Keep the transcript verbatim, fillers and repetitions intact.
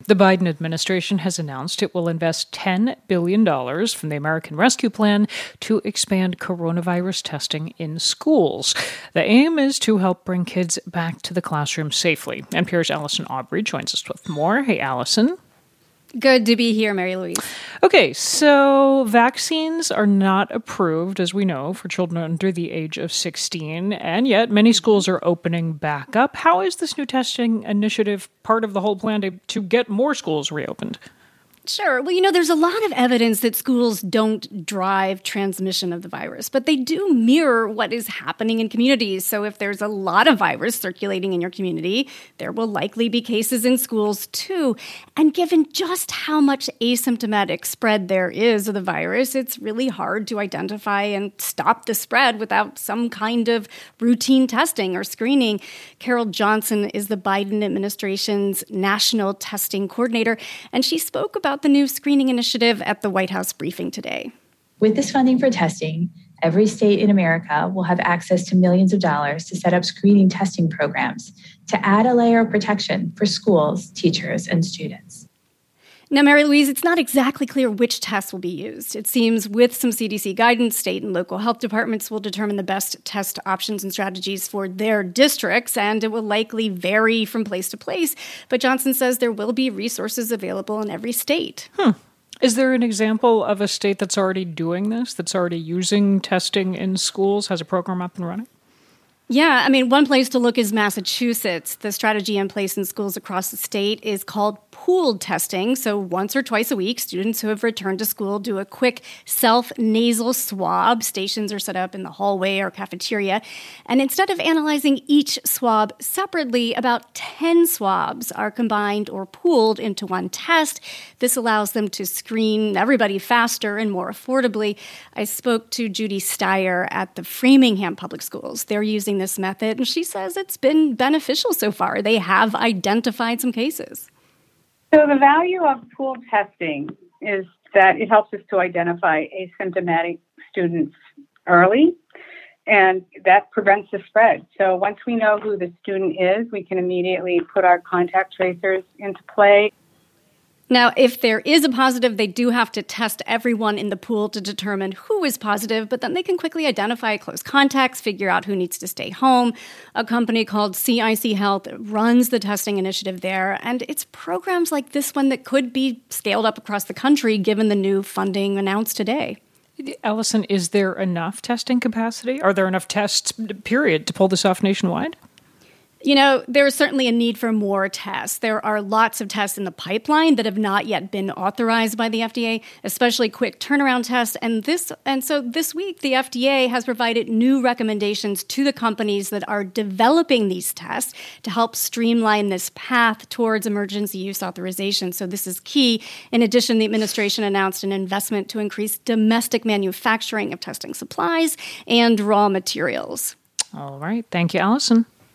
The Biden administration has announced it will invest ten billion dollars from the American Rescue Plan to expand coronavirus testing in schools. The aim is to help bring kids back to the classroom safely. N P R's Allison Aubrey joins us with more. Hey, Allison. Good to be here, Mary Louise. Okay, so vaccines are not approved, as we know, for children under the age of sixteen, and yet many schools are opening back up. How is this new testing initiative part of the whole plan to, to get more schools reopened? Sure. Well, you know, there's a lot of evidence that schools don't drive transmission of the virus, but they do mirror what is happening in communities. So if there's a lot of virus circulating in your community, there will likely be cases in schools too. And given just how much asymptomatic spread there is of the virus, it's really hard to identify and stop the spread without some kind of routine testing or screening. Carol Johnson is the Biden administration's national testing coordinator, and she spoke about the new screening initiative at the White House briefing today. With this funding for testing, every state in America will have access to millions of dollars to set up screening testing programs to add a layer of protection for schools, teachers, and students. Now, Mary Louise, it's not exactly clear which tests will be used. It seems with some C D C guidance, state and local health departments will determine the best test options and strategies for their districts, and it will likely vary from place to place. But Johnson says there will be resources available in every state. Hmm. Is there an example of a state that's already doing this, that's already using testing in schools, has a program up and running? Yeah, I mean, one place to look is Massachusetts. The strategy in place in schools across the state is called pooled testing. So once or twice a week, students who have returned to school do a quick self-nasal swab. Stations are set up in the hallway or cafeteria. And instead of analyzing each swab separately, about ten swabs are combined or pooled into one test. This allows them to screen everybody faster and more affordably. I spoke to Judy Steyer at the Framingham Public Schools. They're using this method, and she says it's been beneficial so far. They have identified some cases. So the value of pooled testing is that it helps us to identify asymptomatic students early, and that prevents the spread. So once we know who the student is, we can immediately put our contact tracers into play. Now, if there is a positive, they do have to test everyone in the pool to determine who is positive, but then they can quickly identify close contacts, figure out who needs to stay home. A company called C I C Health runs the testing initiative there, and it's programs like this one that could be scaled up across the country given the new funding announced today. Allison, is there enough testing capacity? Are there enough tests, period, to pull this off nationwide? You know, there is certainly a need for more tests. There are lots of tests in the pipeline that have not yet been authorized by the F D A, especially quick turnaround tests. And this, and so this week, the F D A has provided new recommendations to the companies that are developing these tests to help streamline this path towards emergency use authorization. So this is key. In addition, the administration announced an investment to increase domestic manufacturing of testing supplies and raw materials. All right. Thank you, Allison.